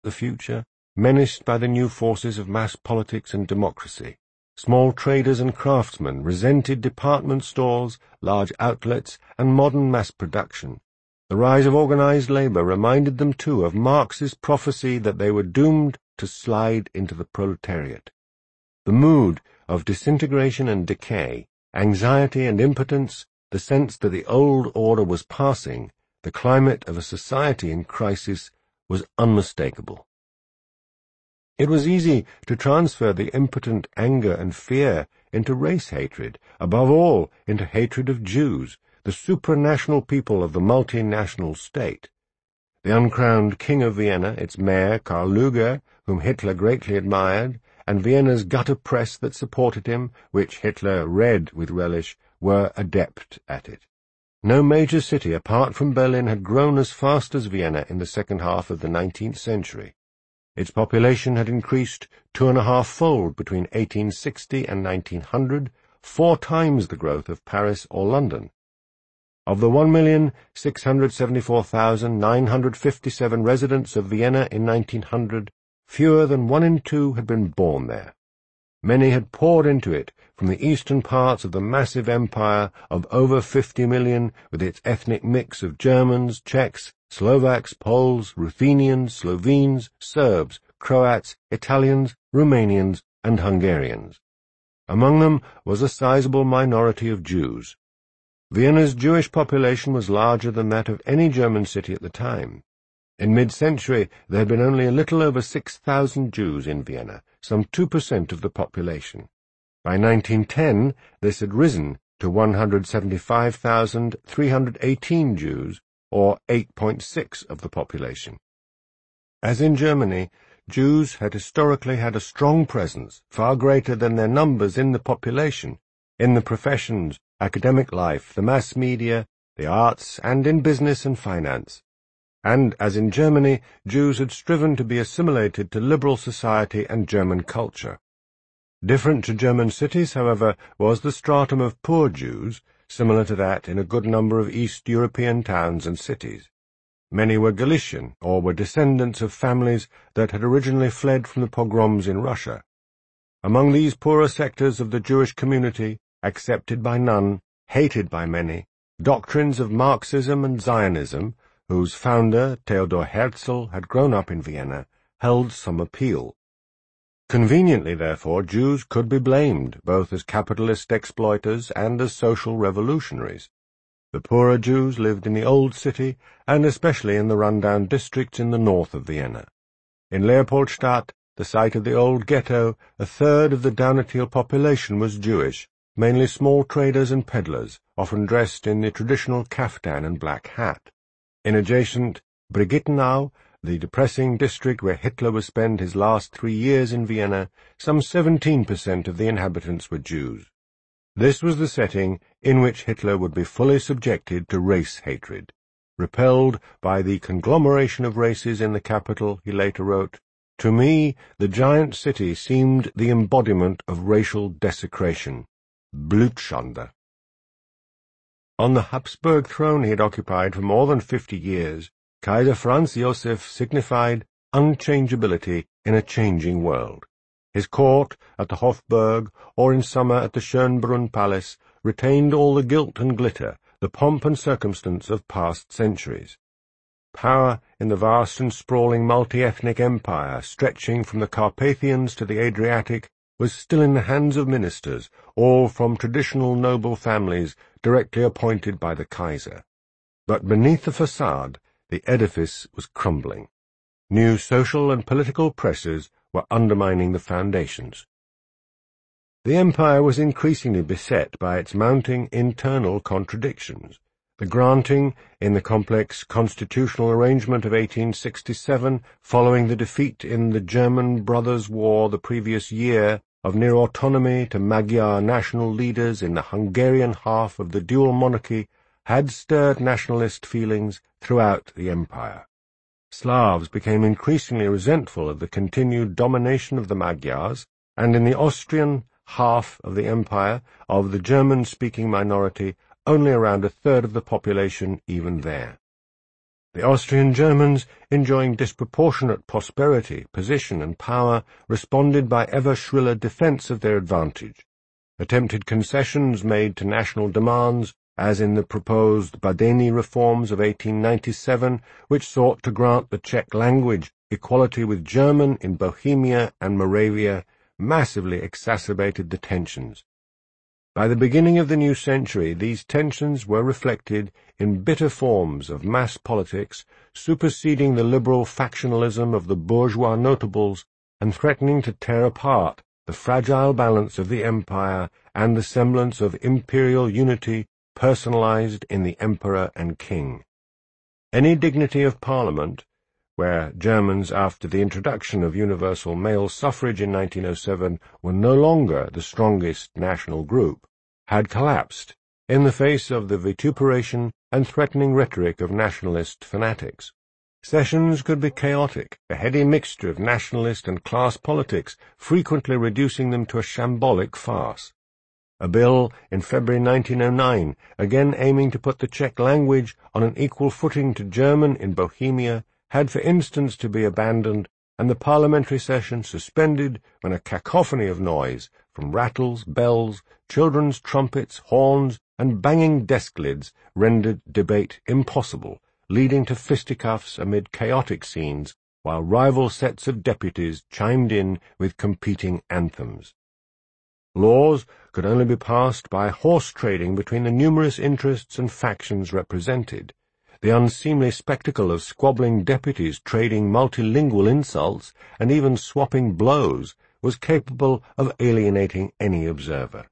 the future, menaced by the new forces of mass politics and democracy. Small traders and craftsmen resented department stores, large outlets, and modern mass production. The rise of organized labor reminded them, too, of Marx's prophecy that they were doomed to slide into the proletariat. The mood of disintegration and decay, anxiety and impotence, the sense that the old order was passing, the climate of a society in crisis, was unmistakable. It was easy to transfer the impotent anger and fear into race hatred, above all into hatred of Jews, the supranational people of the multinational state. The uncrowned king of Vienna, its mayor, Karl Lueger, whom Hitler greatly admired, and Vienna's gutter press that supported him, which Hitler read with relish, were adept at it. No major city apart from Berlin had grown as fast as Vienna in the second half of the 19th century. Its population had increased 2.5-fold between 1860 and 1900, 4 times the growth of Paris or London. Of the 1,674,957 residents of Vienna in 1900, fewer than 1 in 2 had been born there. Many had poured into it from the eastern parts of the massive empire of over 50 million, with its ethnic mix of Germans, Czechs, Slovaks, Poles, Ruthenians, Slovenes, Serbs, Croats, Italians, Romanians, and Hungarians. Among them was a sizable minority of Jews. Vienna's Jewish population was larger than that of any German city at the time. In mid-century there had been only a little over 6,000 Jews in Vienna, some 2% of the population. By 1910 this had risen to 175,318 Jews, or 8.6% of the population. As in Germany, Jews had historically had a strong presence, far greater than their numbers in the population, in the professions, academic life, the mass media, the arts, and in business and finance. And, as in Germany, Jews had striven to be assimilated to liberal society and German culture. Different to German cities, however, was the stratum of poor Jews, similar to that in a good number of East European towns and cities. Many were Galician, or were descendants of families that had originally fled from the pogroms in Russia. Among these poorer sectors of the Jewish community, accepted by none, hated by many, doctrines of Marxism and Zionism, whose founder, Theodor Herzl, had grown up in Vienna, held some appeal. Conveniently, therefore, Jews could be blamed, both as capitalist exploiters and as social revolutionaries. The poorer Jews lived in the old city, and especially in the run-down districts in the north of Vienna. In Leopoldstadt, the site of the old ghetto, 1/3 of the Downatiel population was Jewish, mainly small traders and peddlers, often dressed in the traditional kaftan and black hat. In adjacent Brigittenau, the depressing district where Hitler would spend his last 3 years in Vienna, some 17% of the inhabitants were Jews. This was the setting in which Hitler would be fully subjected to race hatred. Repelled by the conglomeration of races in the capital, he later wrote, "To me, the giant city seemed the embodiment of racial desecration. Blutschande." On the Habsburg throne he had occupied for more than 50 years, Kaiser Franz Joseph signified unchangeability in a changing world. His court at the Hofburg, or in summer at the Schönbrunn Palace, retained all the gilt and glitter, the pomp and circumstance of past centuries. Power in the vast and sprawling multi-ethnic empire, stretching from the Carpathians to the Adriatic, was still in the hands of ministers, all from traditional noble families directly appointed by the Kaiser. But beneath the facade, the edifice was crumbling. New social and political pressures were undermining the foundations. The empire was increasingly beset by its mounting internal contradictions. The granting, in the complex constitutional arrangement of 1867, following the defeat in the German Brothers' War the previous year, of near autonomy to Magyar national leaders in the Hungarian half of the dual monarchy, had stirred nationalist feelings throughout the empire. Slavs became increasingly resentful of the continued domination of the Magyars, and in the Austrian half of the empire, of the German-speaking minority, only around 1/3 of the population even there. The Austrian Germans, enjoying disproportionate prosperity, position, and power, responded by ever shriller defence of their advantage. Attempted concessions made to national demands, as in the proposed Badeni reforms of 1897, which sought to grant the Czech language equality with German in Bohemia and Moravia, massively exacerbated the tensions. By the beginning of the new century, these tensions were reflected in bitter forms of mass politics, superseding the liberal factionalism of the bourgeois notables and threatening to tear apart the fragile balance of the empire and the semblance of imperial unity personalized in the emperor and king. Any dignity of Parliament, where Germans after the introduction of universal male suffrage in 1907 were no longer the strongest national group, had collapsed in the face of the vituperation and threatening rhetoric of nationalist fanatics. Sessions could be chaotic, a heady mixture of nationalist and class politics, frequently reducing them to a shambolic farce. A bill in February 1909, again aiming to put the Czech language on an equal footing to German in Bohemia, had for instance to be abandoned and the parliamentary session suspended when a cacophony of noise, from rattles, bells, children's trumpets, horns, and banging desk lids, rendered debate impossible, leading to fisticuffs amid chaotic scenes, while rival sets of deputies chimed in with competing anthems. Laws could only be passed by horse trading between the numerous interests and factions represented. The unseemly spectacle of squabbling deputies trading multilingual insults and even swapping blows was capable of alienating any observer.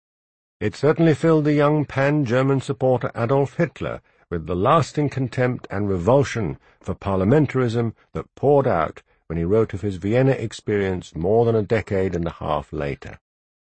It certainly filled the young pan-German supporter Adolf Hitler with the lasting contempt and revulsion for parliamentarism that poured out when he wrote of his Vienna experience more than a decade and a half later.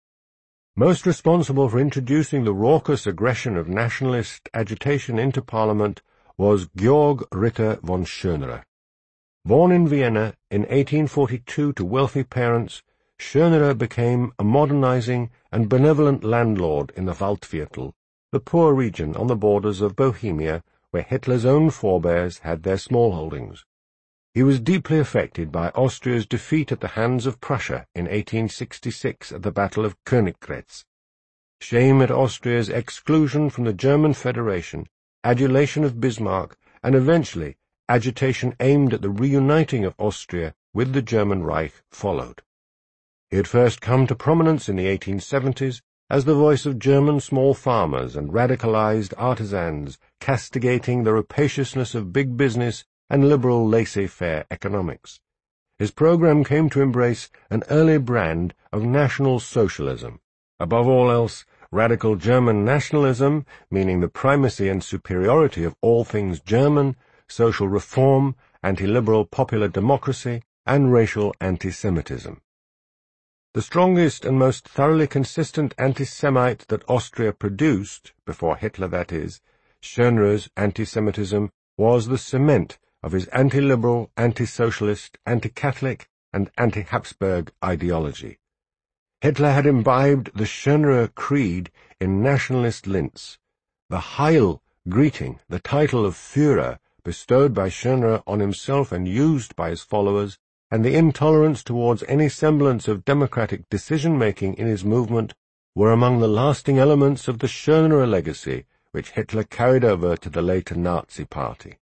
Most responsible for introducing the raucous aggression of nationalist agitation into Parliament was Georg Ritter von Schönerer. Born in Vienna in 1842 to wealthy parents, Schönerer became a modernizing and benevolent landlord in the Waldviertel, the poor region on the borders of Bohemia, where Hitler's own forebears had their smallholdings. He was deeply affected by Austria's defeat at the hands of Prussia in 1866 at the Battle of Königgrätz. Shame at Austria's exclusion from the German Federation, adulation of Bismarck, and eventually agitation aimed at the reuniting of Austria with the German Reich followed. He had first come to prominence in the 1870s as the voice of German small farmers and radicalized artisans, castigating the rapaciousness of big business and liberal laissez-faire economics. His program came to embrace an early brand of National Socialism. Above all else, radical German nationalism, meaning the primacy and superiority of all things German, social reform, anti-liberal popular democracy, and racial anti-Semitism. The strongest and most thoroughly consistent anti-Semite that Austria produced, before Hitler that is, Schönerer's anti-Semitism, was the cement of his anti-liberal, anti-socialist, anti-Catholic, and anti-Habsburg ideology. Hitler had imbibed the Schönerer creed in nationalist Linz. The Heil greeting, the title of Führer, bestowed by Schönerer on himself and used by his followers, and the intolerance towards any semblance of democratic decision-making in his movement were among the lasting elements of the Schönerer legacy, which Hitler carried over to the later Nazi Party.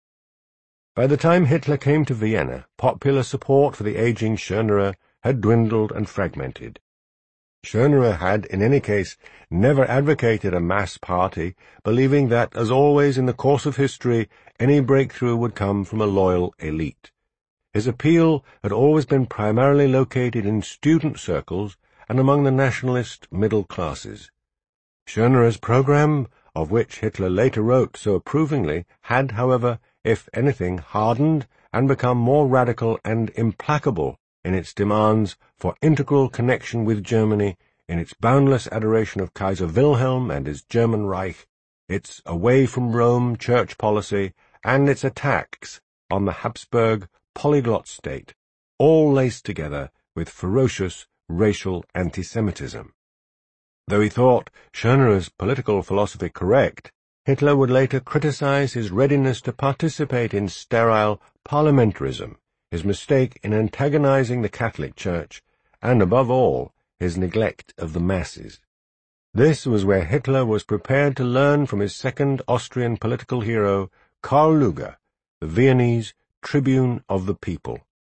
By the time Hitler came to Vienna, popular support for the aging Schönerer had dwindled and fragmented. Schönerer had, in any case, never advocated a mass party, believing that, as always in the course of history, any breakthrough would come from a loyal elite. His appeal had always been primarily located in student circles and among the nationalist middle classes. Schönerer's program, of which Hitler later wrote so approvingly, had, however, if anything, hardened and become more radical and implacable in its demands for integral connection with Germany, in its boundless adoration of Kaiser Wilhelm and his German Reich, its away-from-Rome church policy, and its attacks on the Habsburg polyglot state, all laced together with ferocious racial anti-Semitism. Though he thought Schönerer's political philosophy correct, Hitler would later criticize his readiness to participate in sterile parliamentarism, his mistake in antagonizing the Catholic Church, and, above all, his neglect of the masses. This was where Hitler was prepared to learn from his second Austrian political hero, Karl Lueger, the Viennese tribune of the people.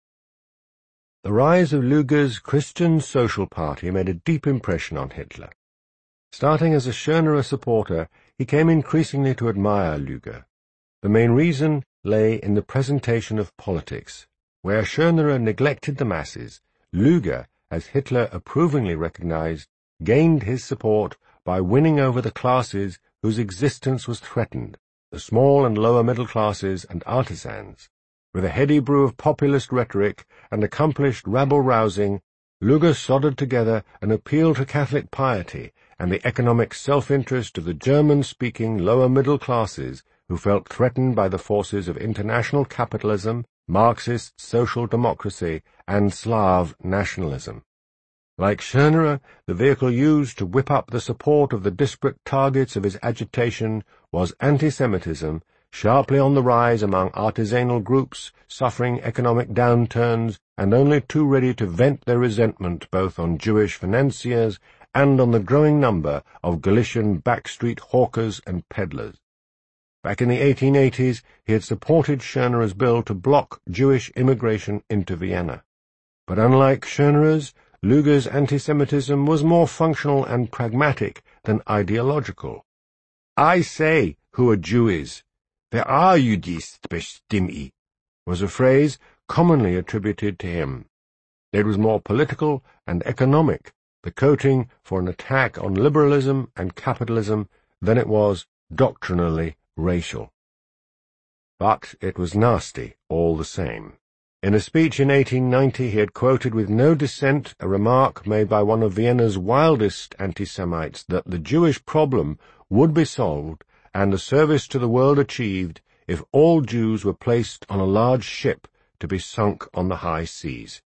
The rise of Lueger's Christian Social Party made a deep impression on Hitler. Starting as a Schörnerer supporter, he came increasingly to admire Lueger. The main reason lay in the presentation of politics. Where Schörnerer neglected the masses, Lueger, as Hitler approvingly recognized, gained his support by winning over the classes whose existence was threatened, the small and lower middle classes and artisans. With a heady brew of populist rhetoric and accomplished rabble-rousing, Lueger soldered together an appeal to Catholic piety and the economic self-interest of the German-speaking lower middle classes who felt threatened by the forces of international capitalism, Marxist social democracy, and Slav nationalism. Like Schörnerer, the vehicle used to whip up the support of the disparate targets of his agitation was anti-Semitism, sharply on the rise among artisanal groups suffering economic downturns and only too ready to vent their resentment both on Jewish financiers and on the growing number of Galician backstreet hawkers and peddlers. Back in the 1880s, he had supported Schörnerer's bill to block Jewish immigration into Vienna. But unlike Schörnerer's, Lueger's anti-Semitism was more functional and pragmatic than ideological. "I say who a Jew is. Wer are Judist, bestimm ich," was a phrase commonly attributed to him. It was more political and economic, the coating for an attack on liberalism and capitalism, than it was doctrinally racial. But it was nasty all the same. In a speech in 1890 he had quoted with no dissent a remark made by one of Vienna's wildest anti-Semites that the Jewish problem would be solved and a service to the world achieved if all Jews were placed on a large ship to be sunk on the high seas.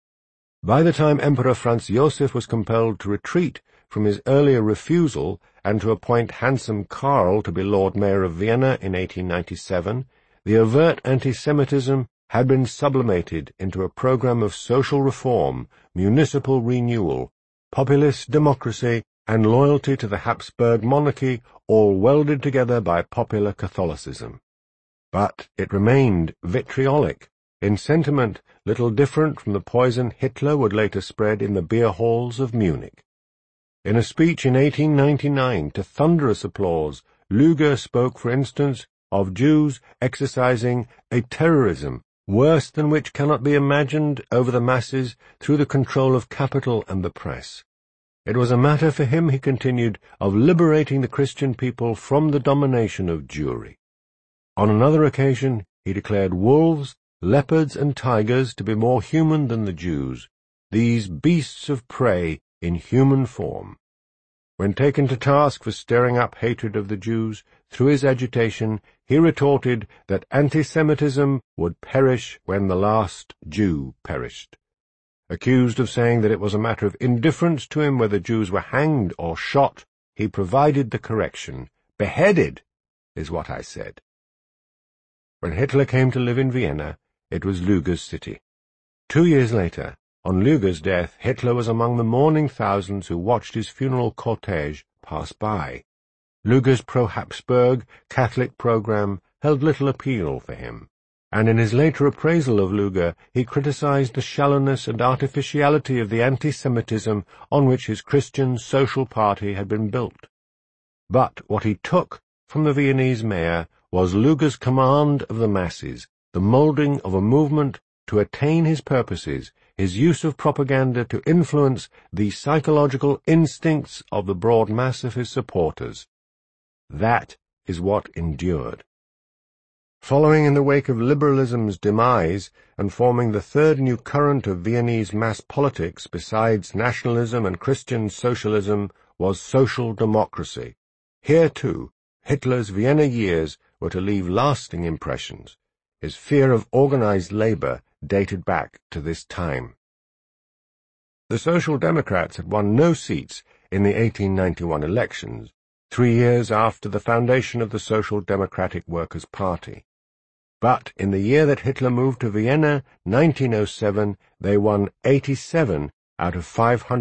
By the time Emperor Franz Joseph was compelled to retreat from his earlier refusal and to appoint handsome Karl to be Lord Mayor of Vienna in 1897, the overt anti-Semitism had been sublimated into a program of social reform, municipal renewal, populist democracy, and loyalty to the Habsburg monarchy, all welded together by popular Catholicism. But it remained vitriolic, in sentiment little different from the poison Hitler would later spread in the beer halls of Munich. In a speech in 1899, to thunderous applause, Lueger spoke, for instance, of Jews exercising a terrorism worse than which cannot be imagined over the masses through the control of capital and the press. It was a matter for him, he continued, of liberating the Christian people from the domination of Jewry. On another occasion, he declared wolves, leopards, and tigers to be more human than the Jews, these beasts of prey in human form. When taken to task for stirring up hatred of the Jews through his agitation, he retorted that anti-Semitism would perish when the last Jew perished. Accused of saying that it was a matter of indifference to him whether Jews were hanged or shot, he provided the correction. "Beheaded," is what I said. When Hitler came to live in Vienna, it was Lueger's city. 2 years later, on Lueger's death, Hitler was among the mourning thousands who watched his funeral cortege pass by. Lueger's pro-Habsburg Catholic program held little appeal for him, and in his later appraisal of Lueger he criticized the shallowness and artificiality of the anti-Semitism on which his Christian Social Party had been built. But what he took from the Viennese mayor was Lueger's command of the masses, the moulding of a movement to attain his purposes, his use of propaganda to influence the psychological instincts of the broad mass of his supporters. That is what endured. Following in the wake of liberalism's demise and forming the third new current of Viennese mass politics besides nationalism and Christian socialism was social democracy. Here, too, Hitler's Vienna years were to leave lasting impressions. His fear of organized labor dated back to this time. The Social Democrats had won no seats in the 1891 elections, 3 years after the foundation of the Social Democratic Workers' Party. But in the year that Hitler moved to Vienna, 1907, they won 87 out of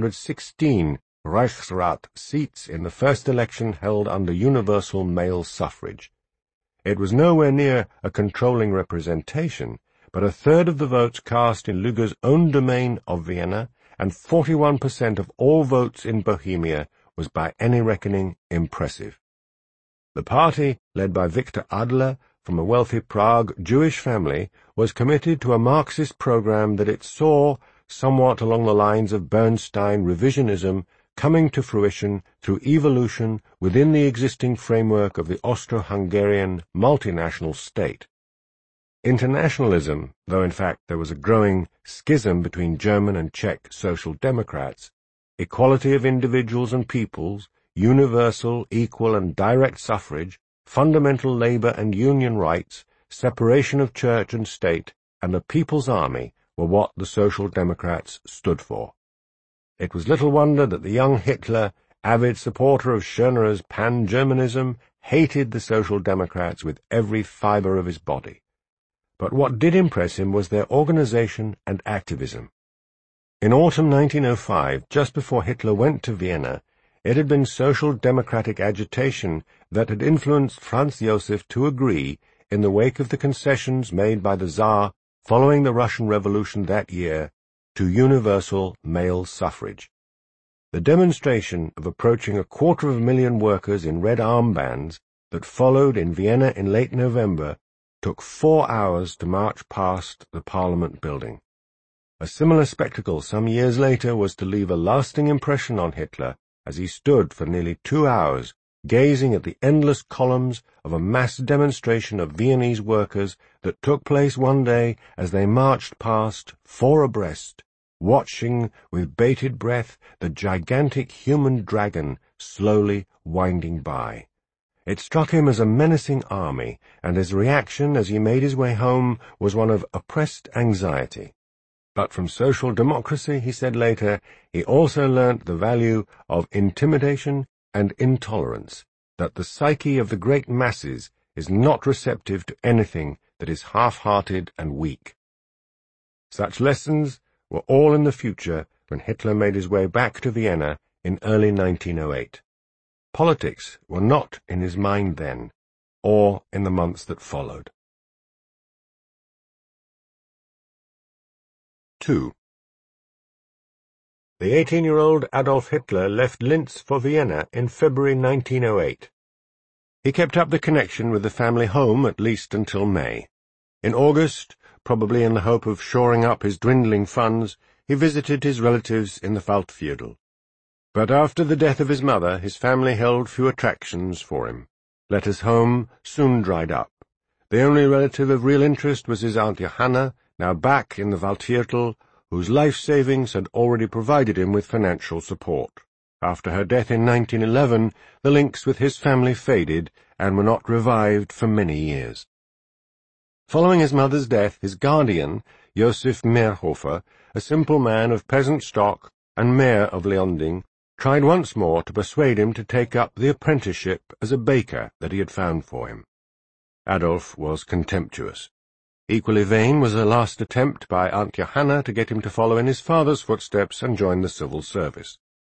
516 Reichsrat seats in the first election held under universal male suffrage. It was nowhere near a controlling representation, but a third of the votes cast in Lüger's own domain of Vienna, and 41% of all votes in Bohemia, was by any reckoning impressive. The party, led by Victor Adler, from a wealthy Prague Jewish family, was committed to a Marxist program that it saw, somewhat along the lines of Bernstein revisionism, coming to fruition through evolution within the existing framework of the Austro-Hungarian multinational state. Internationalism, though in fact there was a growing schism between German and Czech social democrats, equality of individuals and peoples, universal, equal and direct suffrage, fundamental labor and union rights, separation of church and state, and a people's army were what the Social Democrats stood for. It was little wonder that the young Hitler, avid supporter of Schörner's pan-Germanism, hated the Social Democrats with every fiber of his body. But what did impress him was their organization and activism. In autumn 1905, just before Hitler went to Vienna, it had been social democratic agitation that had influenced Franz Josef to agree, in the wake of the concessions made by the Tsar following the Russian Revolution that year, to universal male suffrage. The demonstration of approaching 250,000 workers in red armbands that followed in Vienna in late November took 4 hours to march past the Parliament building. A similar spectacle some years later was to leave a lasting impression on Hitler as he stood for nearly 2 hours gazing at the endless columns of a mass demonstration of Viennese workers that took place one day as they marched past, four abreast, watching with bated breath the gigantic human dragon slowly winding by. It struck him as a menacing army, and his reaction as he made his way home was one of oppressed anxiety. But from social democracy, he said later, he also learnt the value of intimidation and intolerance, that the psyche of the great masses is not receptive to anything that is half-hearted and weak. Such lessons were all in the future when Hitler made his way back to Vienna in early 1908. Politics were not in his mind then, or in the months that followed. 2. The 18-year-old Adolf Hitler left Linz for Vienna in February 1908. He kept up the connection with the family home at least until May. In August, probably in the hope of shoring up his dwindling funds, he visited his relatives in the Waldviertel. But after the death of his mother, his family held few attractions for him. Letters home soon dried up. The only relative of real interest was his Aunt Johanna, now back in the Waldviertel, whose life savings had already provided him with financial support. After her death in 1911, the links with his family faded and were not revived for many years. Following his mother's death, his guardian, Josef Meerhofer, a simple man of peasant stock and mayor of Leonding, tried once more to persuade him to take up the apprenticeship as a baker that he had found for him. Adolf was contemptuous. Equally vain was a last attempt by Aunt Johanna to get him to follow in his father's footsteps and join the civil service.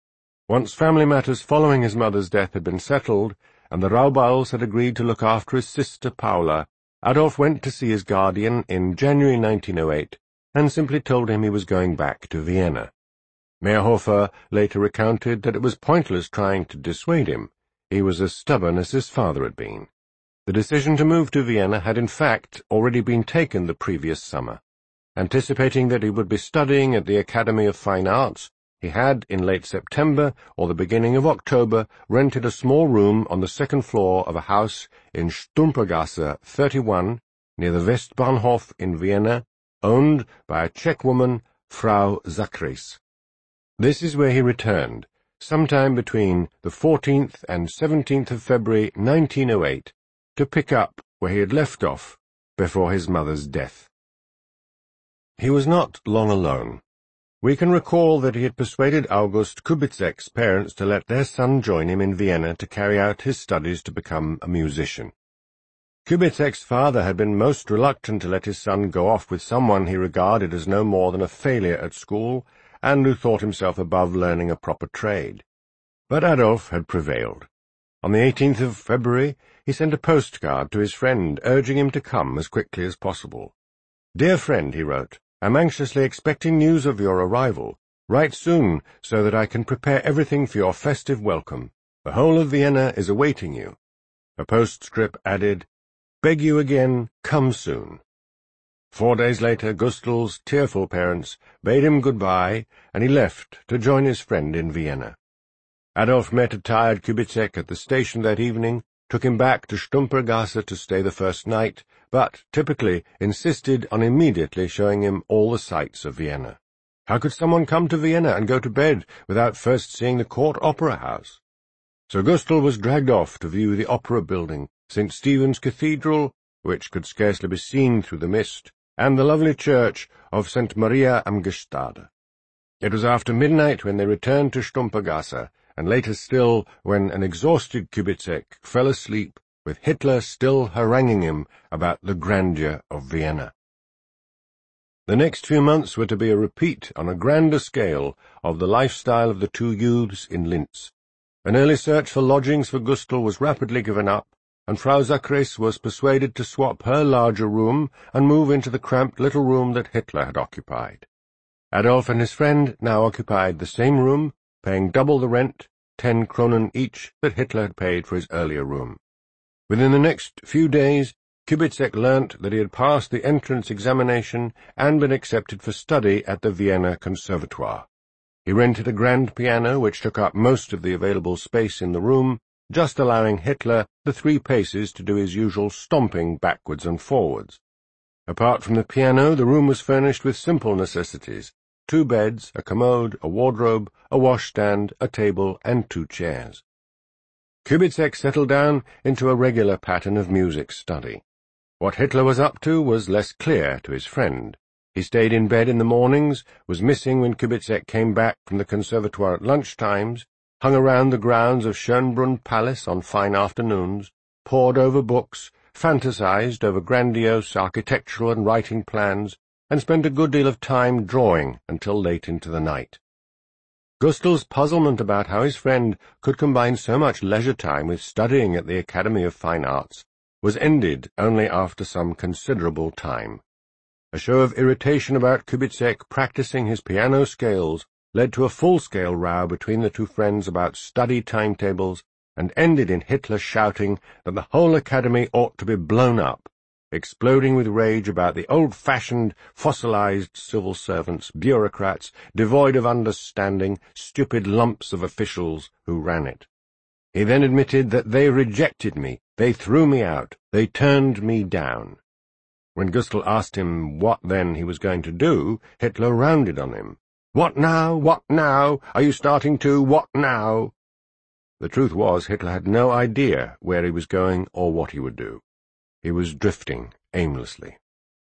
Once family matters following his mother's death had been settled, and the Raubals had agreed to look after his sister Paula, Adolf went to see his guardian in January 1908 and simply told him he was going back to Vienna. Meerhofer later recounted that it was pointless trying to dissuade him. He was as stubborn as his father had been. The decision to move to Vienna had in fact already been taken the previous summer. Anticipating that he would be studying at the Academy of Fine Arts, he had, in late September or the beginning of October, rented a small room on the second floor of a house in Stumpergasse 31, near the Westbahnhof in Vienna, owned by a Czech woman, Frau Zachris. This is where he returned, sometime between the 14th and 17th of February 1908, to pick up where he had left off before his mother's death. He was not long alone. We can recall that he had persuaded August Kubizek's parents to let their son join him in Vienna to carry out his studies to become a musician. Kubizek's father had been most reluctant to let his son go off with someone he regarded as no more than a failure at school, and who thought himself above learning a proper trade. But Adolf had prevailed. On the 18th of February, he sent a postcard to his friend, urging him to come as quickly as possible. "Dear friend," he wrote, "I'm anxiously expecting news of your arrival. Write soon, so that I can prepare everything for your festive welcome. The whole of Vienna is awaiting you." A postscript added, "Beg you again, come soon." 4 days later, Gustl's tearful parents bade him goodbye, and he left to join his friend in Vienna. Adolf met a tired Kubizek at the station that evening, took him back to Stumpergasse to stay the first night, but typically insisted on immediately showing him all the sights of Vienna. How could someone come to Vienna and go to bed without first seeing the court opera house? So Gustl was dragged off to view the opera building, St. Stephen's Cathedral, which could scarcely be seen through the mist, and the lovely church of St. Maria am Gestade. It was after midnight when they returned to Stumpergasse, and later still when an exhausted Kubizek fell asleep, with Hitler still haranguing him about the grandeur of Vienna. The next few months were to be a repeat on a grander scale of the lifestyle of the two youths in Linz. An early search for lodgings for Gustl was rapidly given up, and Frau Zachris was persuaded to swap her larger room and move into the cramped little room that Hitler had occupied. Adolf and his friend now occupied the same room, paying double the rent, 10 kronen each, that Hitler had paid for his earlier room. Within the next few days, Kubizek learnt that he had passed the entrance examination and been accepted for study at the Vienna Conservatoire. He rented a grand piano which took up most of the available space in the room, just allowing Hitler the 3 paces to do his usual stomping backwards and forwards. Apart from the piano, the room was furnished with simple necessities: 2 beds, a commode, a wardrobe, a washstand, a table, and 2 chairs. Kubizek settled down into a regular pattern of music study. What Hitler was up to was less clear to his friend. He stayed in bed in the mornings, was missing when Kubizek came back from the conservatoire at lunch-times, hung around the grounds of Schönbrunn Palace on fine afternoons, pored over books, fantasized over grandiose architectural and writing plans, and spent a good deal of time drawing until late into the night. Gustl's puzzlement about how his friend could combine so much leisure time with studying at the Academy of Fine Arts was ended only after some considerable time. A show of irritation about Kubizek practicing his piano scales led to a full-scale row between the two friends about study timetables, and ended in Hitler shouting that the whole academy ought to be blown up, exploding with rage about the old-fashioned, fossilized civil servants, bureaucrats, devoid of understanding, stupid lumps of officials who ran it. He then admitted that they rejected me, they threw me out, they turned me down. When Gustl asked him what then he was going to do, Hitler rounded on him. "What now? What now? Are you starting to? What now?" The truth was, Hitler had no idea where he was going or what he would do. He was drifting aimlessly.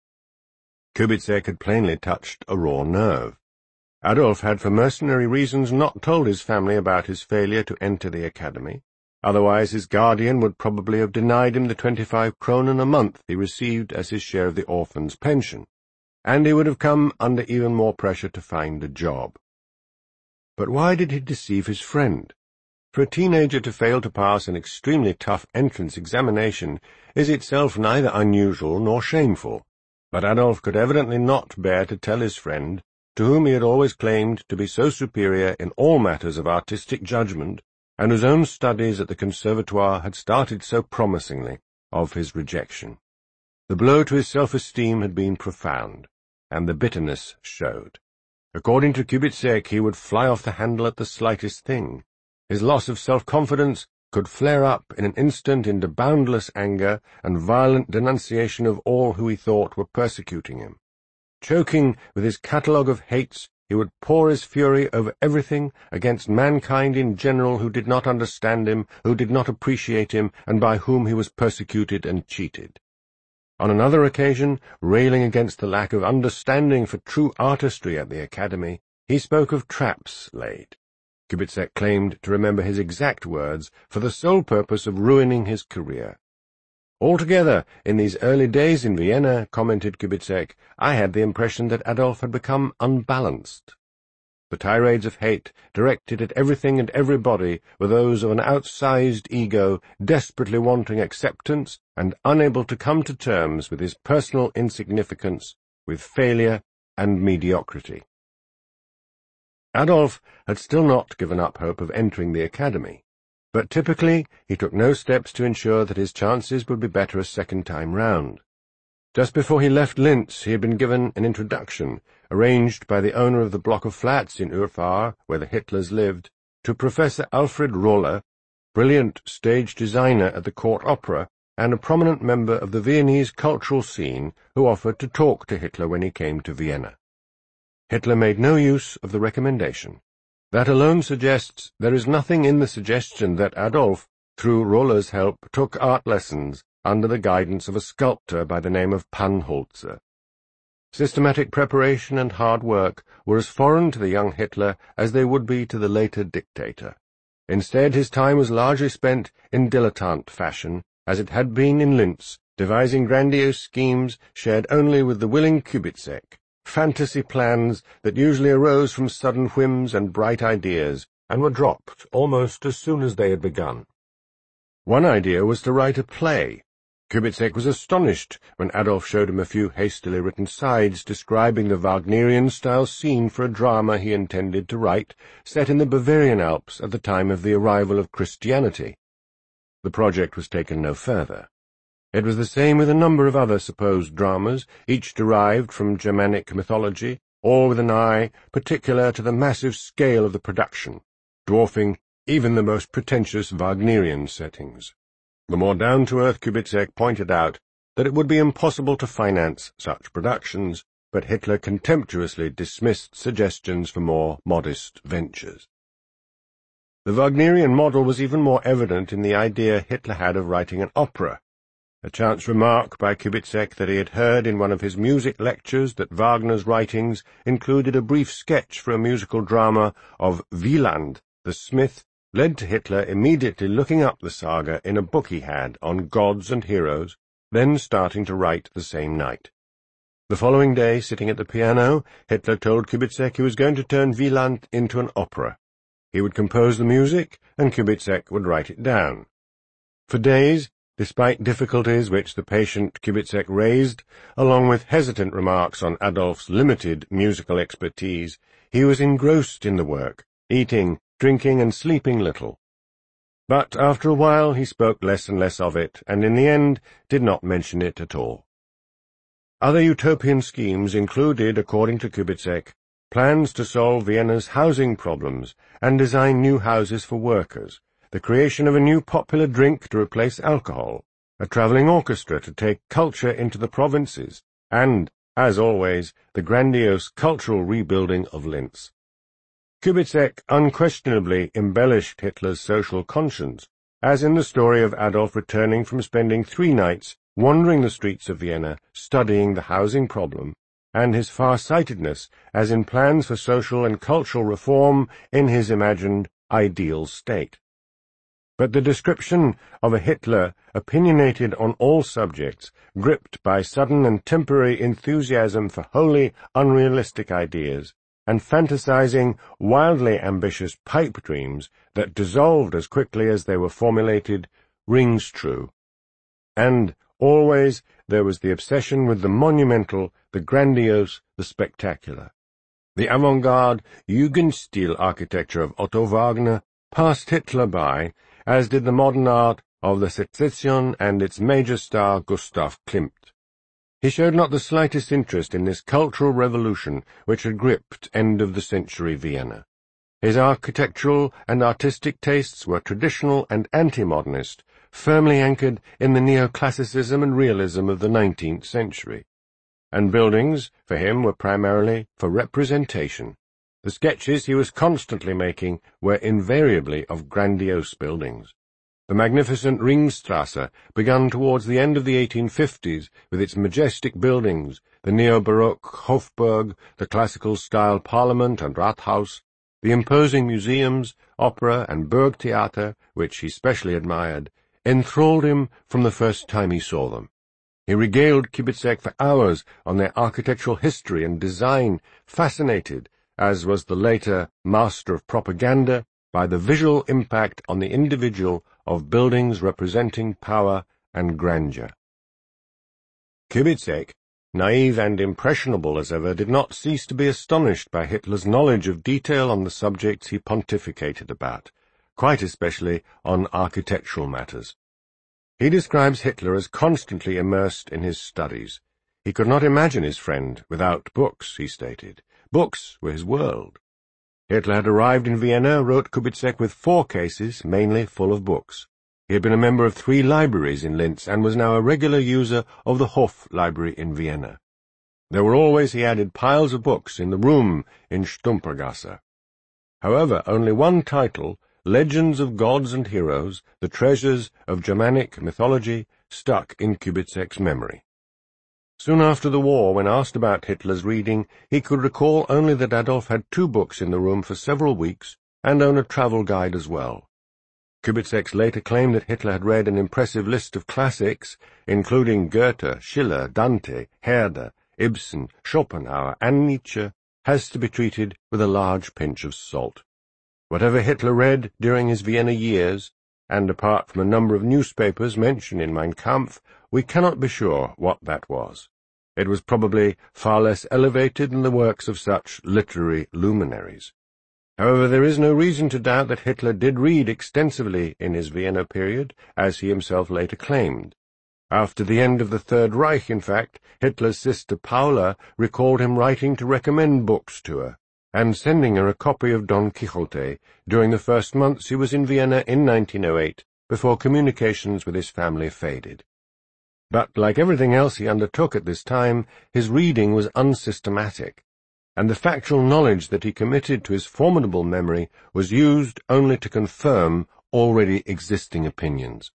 Kubizek had plainly touched a raw nerve. Adolf had for mercenary reasons not told his family about his failure to enter the academy. Otherwise his guardian would probably have denied him the 25 kronen a month he received as his share of the orphan's pension, and he would have come under even more pressure to find a job. But why did he deceive his friend? For a teenager to fail to pass an extremely tough entrance examination is itself neither unusual nor shameful, but Adolf could evidently not bear to tell his friend, to whom he had always claimed to be so superior in all matters of artistic judgment, and whose own studies at the Conservatoire had started so promisingly, of his rejection. The blow to his self-esteem had been profound, and the bitterness showed. According to Kubizek, he would fly off the handle at the slightest thing. His loss of self-confidence could flare up in an instant into boundless anger and violent denunciation of all who he thought were persecuting him. Choking with his catalogue of hates, he would pour his fury over everything against mankind in general who did not understand him, who did not appreciate him, and by whom he was persecuted and cheated. On another occasion, railing against the lack of understanding for true artistry at the Academy, He spoke of traps laid. Kubitschek claimed to remember his exact words for the sole purpose of ruining his career. Altogether, in these early days in Vienna, commented Kubitschek, I had the impression that Adolf had become unbalanced. The tirades of hate directed at everything and everybody were those of an outsized ego desperately wanting acceptance and unable to come to terms with his personal insignificance, with failure and mediocrity. Adolf had still not given up hope of entering the academy, but typically he took no steps to ensure that his chances would be better a second time round. Just before he left Linz, he had been given an introduction, arranged by the owner of the block of flats in Urfahr, where the Hitlers lived, to Professor Alfred Roller, brilliant stage designer at the court opera and a prominent member of the Viennese cultural scene who offered to talk to Hitler when he came to Vienna. Hitler made no use of the recommendation. That alone suggests there is nothing in the suggestion that Adolf, through Roller's help, took art lessons under the guidance of a sculptor by the name of Pannholzer. Systematic preparation and hard work were as foreign to the young Hitler as they would be to the later dictator. Instead, his time was largely spent in dilettante fashion, as it had been in Linz, devising grandiose schemes shared only with the willing Kubitschek, fantasy plans that usually arose from sudden whims and bright ideas, and were dropped almost as soon as they had begun. One idea was to write a play. Kubitschek was astonished when Adolf showed him a few hastily written sides describing the Wagnerian-style scene for a drama he intended to write, set in the Bavarian Alps at the time of the arrival of Christianity. The project was taken no further. It was the same with a number of other supposed dramas, each derived from Germanic mythology, all with an eye particular to the massive scale of the production, dwarfing even the most pretentious Wagnerian settings. The more down-to-earth Kubitschek pointed out that it would be impossible to finance such productions, but Hitler contemptuously dismissed suggestions for more modest ventures. The Wagnerian model was even more evident in the idea Hitler had of writing an opera. A chance remark by Kubitschek that he had heard in one of his music lectures that Wagner's writings included a brief sketch for a musical drama of Wieland, the smith, led to Hitler immediately looking up the saga in a book he had on gods and heroes, then starting to write the same night. The following day, sitting at the piano, Hitler told Kubitschek he was going to turn Wieland into an opera. He would compose the music, and Kubitschek would write it down. For days, despite difficulties which the patient Kubitschek raised, along with hesitant remarks on Adolf's limited musical expertise, he was engrossed in the work, eating, drinking and sleeping little. But after a while he spoke less and less of it, and in the end did not mention it at all. Other utopian schemes included, according to Kubitschek, plans to solve Vienna's housing problems and design new houses for workers, the creation of a new popular drink to replace alcohol, a travelling orchestra to take culture into the provinces, and, as always, the grandiose cultural rebuilding of Linz. Kubitschek unquestionably embellished Hitler's social conscience, as in the story of Adolf returning from spending 3 nights wandering the streets of Vienna, studying the housing problem, and his far-sightedness as in plans for social and cultural reform in his imagined ideal state. But the description of a Hitler opinionated on all subjects, gripped by sudden and temporary enthusiasm for wholly unrealistic ideas, and fantasizing wildly ambitious pipe dreams that dissolved as quickly as they were formulated, rings true. And, always, there was the obsession with the monumental, the grandiose, the spectacular. The avant-garde Jugendstil architecture of Otto Wagner passed Hitler by, as did the modern art of the Secession and its major star Gustav Klimt. He showed not the slightest interest in this cultural revolution which had gripped end-of-the-century Vienna. His architectural and artistic tastes were traditional and anti-modernist, firmly anchored in the neoclassicism and realism of the 19th century. And buildings, for him, were primarily for representation. The sketches he was constantly making were invariably of grandiose buildings. The magnificent Ringstrasse began towards the end of the 1850s with its majestic buildings, the neo-Baroque Hofburg, the classical-style Parliament and Rathaus, the imposing museums, opera and Burgtheater, which he specially admired, enthralled him from the first time he saw them. He regaled Kubizek for hours on their architectural history and design, fascinated, as was the later master of propaganda, by the visual impact on the individual of buildings representing power and grandeur. Kubizek, naive and impressionable as ever, did not cease to be astonished by Hitler's knowledge of detail on the subjects he pontificated about, quite especially on architectural matters. He describes Hitler as constantly immersed in his studies. He could not imagine his friend without books, he stated. Books were his world. Hitler had arrived in Vienna, wrote Kubizek, with 4 cases, mainly full of books. He had been a member of 3 libraries in Linz and was now a regular user of the Hof Library in Vienna. There were always, he added, piles of books in the room in Stumpergasse. However, only one title, Legends of Gods and Heroes, the Treasures of Germanic Mythology, stuck in Kubizek's memory. Soon after the war, when asked about Hitler's reading, he could recall only that Adolf had 2 books in the room for several weeks and owned a travel guide as well. Kubizek later claimed that Hitler had read an impressive list of classics, including Goethe, Schiller, Dante, Herder, Ibsen, Schopenhauer, and Nietzsche, has to be treated with a large pinch of salt. Whatever Hitler read during his Vienna years, and apart from a number of newspapers mentioned in Mein Kampf, we cannot be sure what that was. It was probably far less elevated than the works of such literary luminaries. However, there is no reason to doubt that Hitler did read extensively in his Vienna period, as he himself later claimed. After the end of the Third Reich, in fact, Hitler's sister Paula recalled him writing to recommend books to her, and sending her a copy of Don Quixote during the first months he was in Vienna in 1908, before communications with his family faded. But, like everything else he undertook at this time, his reading was unsystematic, and the factual knowledge that he committed to his formidable memory was used only to confirm already existing opinions.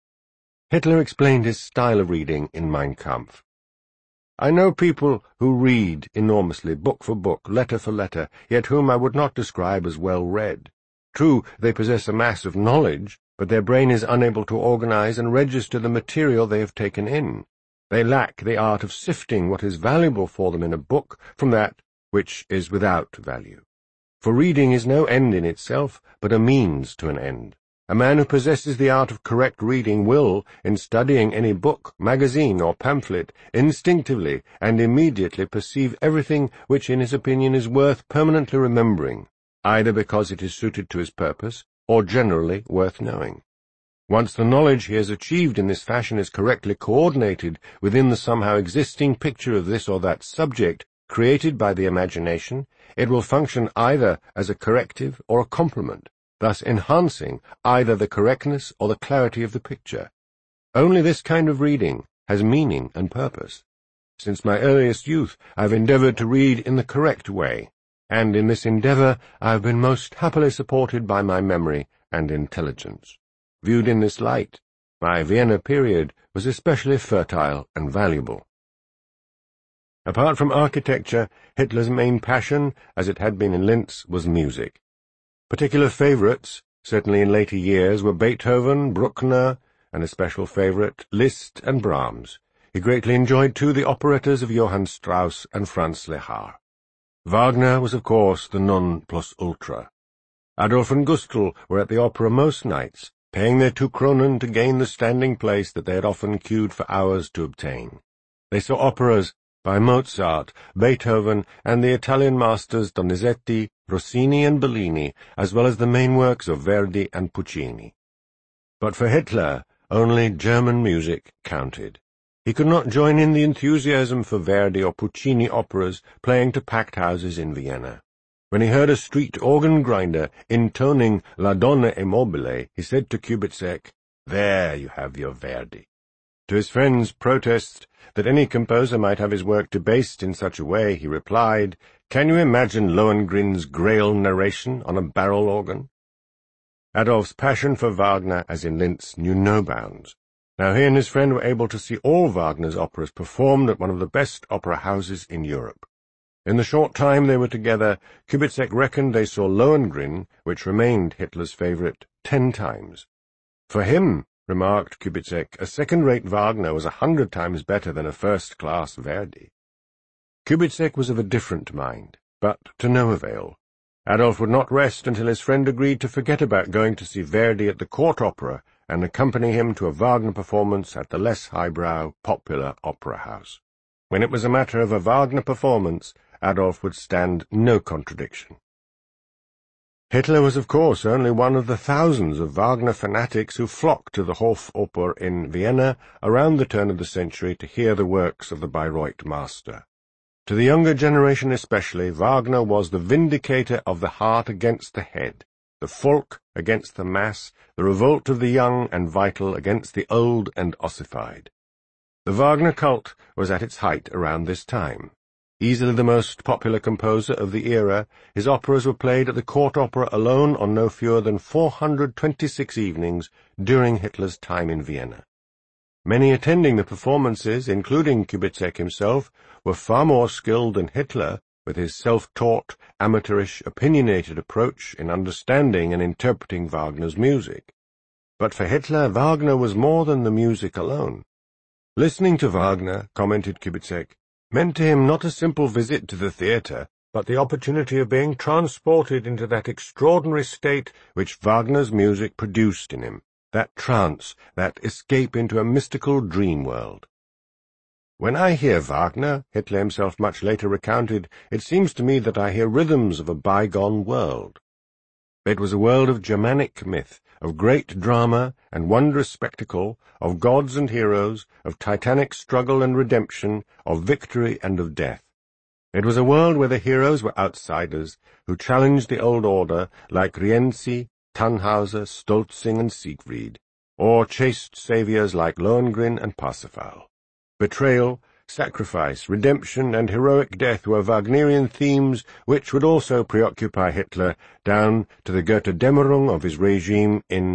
Hitler explained his style of reading in Mein Kampf. I know people who read enormously, book for book, letter for letter, yet whom I would not describe as well-read. True, they possess a mass of knowledge, but their brain is unable to organize and register the material they have taken in. They lack the art of sifting what is valuable for them in a book from that which is without value. For reading is no end in itself, but a means to an end. A man who possesses the art of correct reading will, in studying any book, magazine, or pamphlet, instinctively and immediately perceive everything which in his opinion is worth permanently remembering, either because it is suited to his purpose, or generally worth knowing. Once the knowledge he has achieved in this fashion is correctly coordinated within the somehow existing picture of this or that subject created by the imagination, it will function either as a corrective or a complement, thus enhancing either the correctness or the clarity of the picture. Only this kind of reading has meaning and purpose. Since my earliest youth I have endeavored to read in the correct way, and in this endeavor I have been most happily supported by my memory and intelligence. Viewed in this light, my Vienna period was especially fertile and valuable. Apart from architecture, Hitler's main passion, as it had been in Linz, was music. Particular favorites, certainly in later years, were Beethoven, Bruckner, and a special favorite, Liszt and Brahms. He greatly enjoyed, too, the operettas of Johann Strauss and Franz Lehár. Wagner was, of course, the non plus ultra. Adolf and Gustl were at the opera most nights, paying their 2 Kronen to gain the standing place that they had often queued for hours to obtain. They saw operas by Mozart, Beethoven, and the Italian masters Donizetti, Rossini, and Bellini, as well as the main works of Verdi and Puccini. But for Hitler, only German music counted. He could not join in the enthusiasm for Verdi or Puccini operas playing to packed houses in Vienna. When he heard a street organ grinder intoning La Donna è mobile, he said to Kubizek, "There you have your Verdi." To his friend's protests that any composer might have his work debased in such a way, he replied, "Can you imagine Lohengrin's Grail narration on a barrel organ?" Adolf's passion for Wagner, as in Linz, knew no bounds. Now he and his friend were able to see all Wagner's operas performed at one of the best opera houses in Europe. In the short time they were together, Kubizek reckoned they saw Lohengrin, which remained Hitler's favourite, 10 times. For him, remarked Kubizek, a second-rate Wagner was 100 times better than a first-class Verdi. Kubizek was of a different mind, but to no avail. Adolf would not rest until his friend agreed to forget about going to see Verdi at the court opera and accompany him to a Wagner performance at the less highbrow, popular opera house. When it was a matter of a Wagner performance, Adolf would stand no contradiction. Hitler was, of course, only one of the thousands of Wagner fanatics who flocked to the Hofoper in Vienna around the turn of the century to hear the works of the Bayreuth master. To the younger generation especially, Wagner was the vindicator of the heart against the head, the Volk against the mass, the revolt of the young and vital against the old and ossified. The Wagner cult was at its height around this time. Easily the most popular composer of the era, his operas were played at the court opera alone on no fewer than 426 evenings during Hitler's time in Vienna. Many attending the performances, including Kubizek himself, were far more skilled than Hitler, with his self-taught, amateurish, opinionated approach in understanding and interpreting Wagner's music. But for Hitler, Wagner was more than the music alone. Listening to Wagner, commented Kubizek, meant to him not a simple visit to the theatre, but the opportunity of being transported into that extraordinary state which Wagner's music produced in him, that trance, that escape into a mystical dream world. When I hear Wagner, Hitler himself much later recounted, it seems to me that I hear rhythms of a bygone world. It was a world of Germanic myth, of great drama and wondrous spectacle, of gods and heroes, of titanic struggle and redemption, of victory and of death. It was a world where the heroes were outsiders, who challenged the old order, like Rienzi, Tannhauser, Stolzing, and Siegfried, or chaste saviours like Lohengrin and Parsifal. Betrayal, sacrifice, redemption, and heroic death were Wagnerian themes which would also preoccupy Hitler down to the Götterdämmerung of his regime in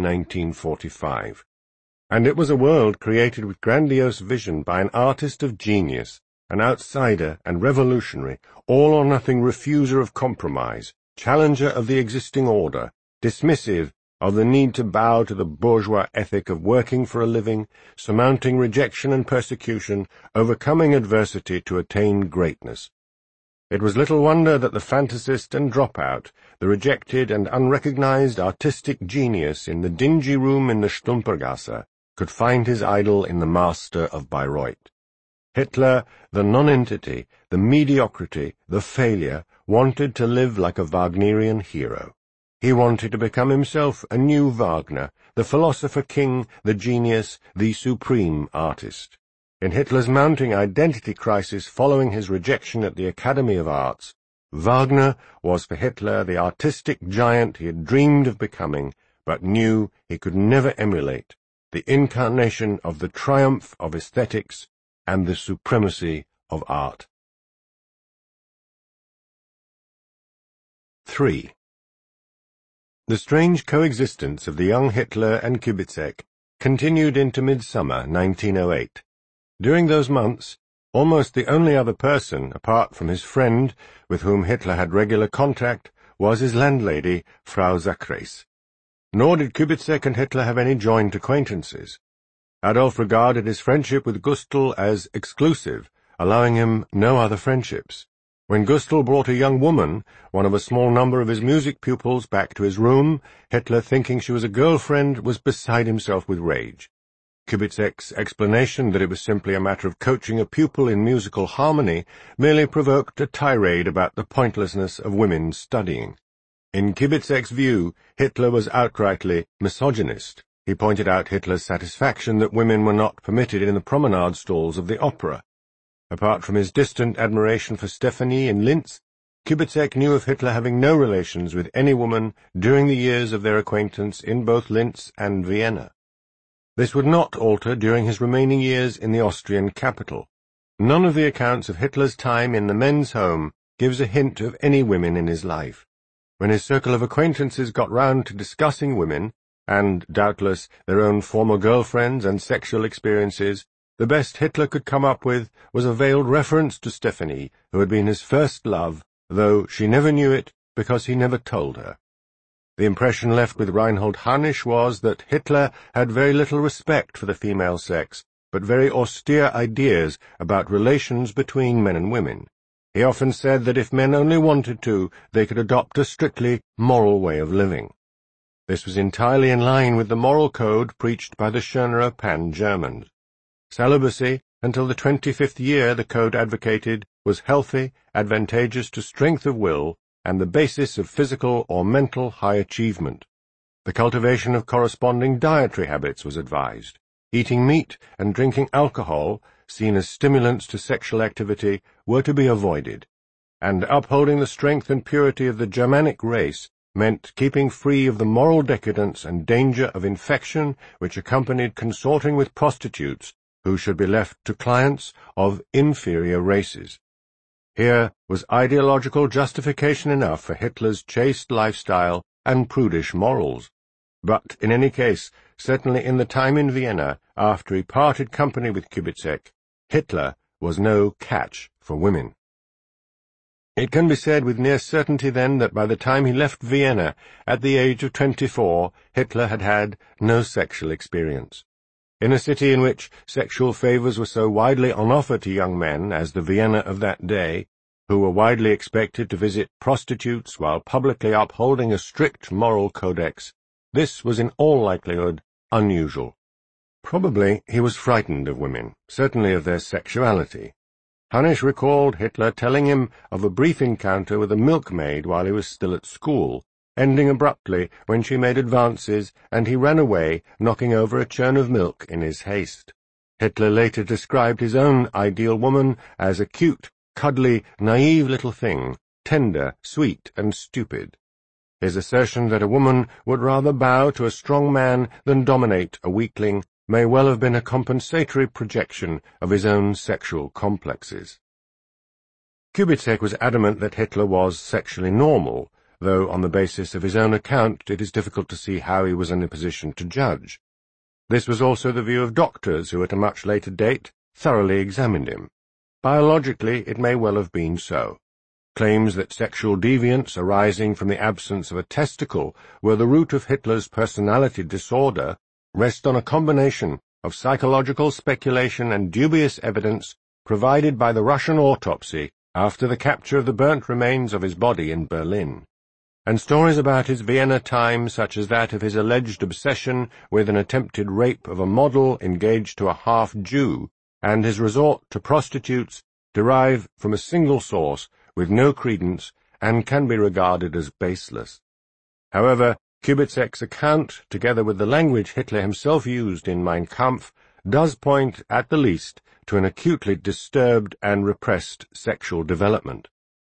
1945. And it was a world created with grandiose vision by an artist of genius, an outsider and revolutionary, all-or-nothing refuser of compromise, challenger of the existing order, dismissive of the need to bow to the bourgeois ethic of working for a living, surmounting rejection and persecution, overcoming adversity to attain greatness. It was little wonder that the fantasist and dropout, the rejected and unrecognized artistic genius in the dingy room in the Stumpergasse, could find his idol in the master of Bayreuth. Hitler, the nonentity, the mediocrity, the failure, wanted to live like a Wagnerian hero. He wanted to become himself a new Wagner, the philosopher-king, the genius, the supreme artist. In Hitler's mounting identity crisis following his rejection at the Academy of Arts, Wagner was for Hitler the artistic giant he had dreamed of becoming, but knew he could never emulate, the incarnation of the triumph of aesthetics and the supremacy of art. 3. The strange coexistence of the young Hitler and Kubizek continued into midsummer 1908. During those months, almost the only other person, apart from his friend, with whom Hitler had regular contact, was his landlady, Frau Zachreis. Nor did Kubizek and Hitler have any joint acquaintances. Adolf regarded his friendship with Gustl as exclusive, allowing him no other friendships. When Gustl brought a young woman, one of a small number of his music pupils, back to his room, Hitler, thinking she was a girlfriend, was beside himself with rage. Kubizek's explanation that it was simply a matter of coaching a pupil in musical harmony merely provoked a tirade about the pointlessness of women studying. In Kubizek's view, Hitler was outrightly misogynist. He pointed out Hitler's satisfaction that women were not permitted in the promenade stalls of the opera. Apart from his distant admiration for Stephanie in Linz, Kubizek knew of Hitler having no relations with any woman during the years of their acquaintance in both Linz and Vienna. This would not alter during his remaining years in the Austrian capital. None of the accounts of Hitler's time in the men's home gives a hint of any women in his life. When his circle of acquaintances got round to discussing women, and, doubtless, their own former girlfriends and sexual experiences, the best Hitler could come up with was a veiled reference to Stephanie, who had been his first love, though she never knew it because he never told her. The impression left with Reinhold Harnisch was that Hitler had very little respect for the female sex, but very austere ideas about relations between men and women. He often said that if men only wanted to, they could adopt a strictly moral way of living. This was entirely in line with the moral code preached by the Schönerer Pan-Germans. Celibacy, until the 25th year the code advocated, was healthy, advantageous to strength of will, and the basis of physical or mental high achievement. The cultivation of corresponding dietary habits was advised. Eating meat and drinking alcohol, seen as stimulants to sexual activity, were to be avoided, and upholding the strength and purity of the Germanic race meant keeping free of the moral decadence and danger of infection which accompanied consorting with prostitutes who should be left to clients of inferior races. Here was ideological justification enough for Hitler's chaste lifestyle and prudish morals. But, in any case, certainly in the time in Vienna, after he parted company with Kubizek, Hitler was no catch for women. It can be said with near certainty, then, that by the time he left Vienna, at the age of 24, Hitler had had no sexual experience. In a city in which sexual favors were so widely on offer to young men as the Vienna of that day, who were widely expected to visit prostitutes while publicly upholding a strict moral codex, this was in all likelihood unusual. Probably he was frightened of women, certainly of their sexuality. Harnisch recalled Hitler telling him of a brief encounter with a milkmaid while he was still at school, ending abruptly when she made advances and he ran away, knocking over a churn of milk in his haste. Hitler later described his own ideal woman as a cute, cuddly, naive little thing, tender, sweet, and stupid. His assertion that a woman would rather bow to a strong man than dominate a weakling may well have been a compensatory projection of his own sexual complexes. Kubizek was adamant that Hitler was sexually normal, though on the basis of his own account it is difficult to see how he was in a position to judge. This was also the view of doctors who, at a much later date, thoroughly examined him. Biologically, it may well have been so. Claims that sexual deviance arising from the absence of a testicle were the root of Hitler's personality disorder rest on a combination of psychological speculation and dubious evidence provided by the Russian autopsy after the capture of the burnt remains of his body in Berlin. And stories about his Vienna time, such as that of his alleged obsession with an attempted rape of a model engaged to a half-Jew, and his resort to prostitutes, derive from a single source with no credence and can be regarded as baseless. However, Kubizek's account, together with the language Hitler himself used in Mein Kampf, does point, at the least, to an acutely disturbed and repressed sexual development.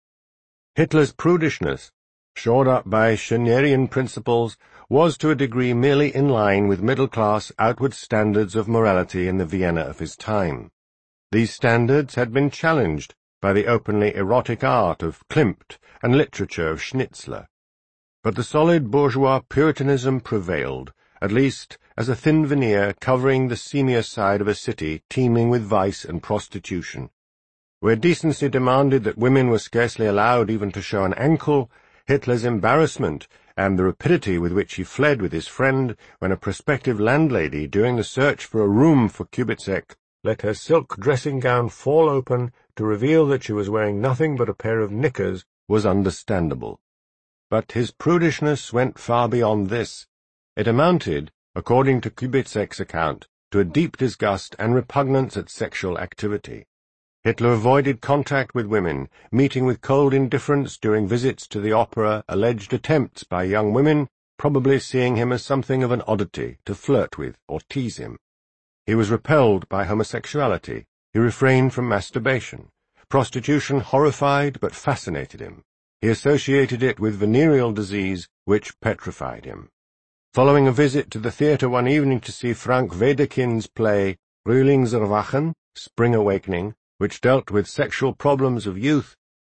Hitler's prudishness, shored up by Schönerian principles, was to a degree merely in line with middle-class outward standards of morality in the Vienna of his time. These standards had been challenged by the openly erotic art of Klimt and literature of Schnitzler. But the solid bourgeois puritanism prevailed, at least as a thin veneer covering the seamier side of a city teeming with vice and prostitution. Where decency demanded that women were scarcely allowed even to show an ankle, Hitler's embarrassment and the rapidity with which he fled with his friend when a prospective landlady, during the search for a room for Kubizek, let her silk dressing-gown fall open to reveal that she was wearing nothing but a pair of knickers, was understandable. But his prudishness went far beyond this. It amounted, according to Kubizek's account, to a deep disgust and repugnance at sexual activity. Hitler avoided contact with women, meeting with cold indifference during visits to the opera alleged attempts by young women, probably seeing him as something of an oddity to flirt with or tease him. He was repelled by homosexuality. He refrained from masturbation. Prostitution horrified but fascinated him. He associated it with venereal disease, which petrified him. Following a visit to the theatre one evening to see Frank Wedekind's play Frühlingserwachen, Spring Awakening, which dealt with sexual problems of youth,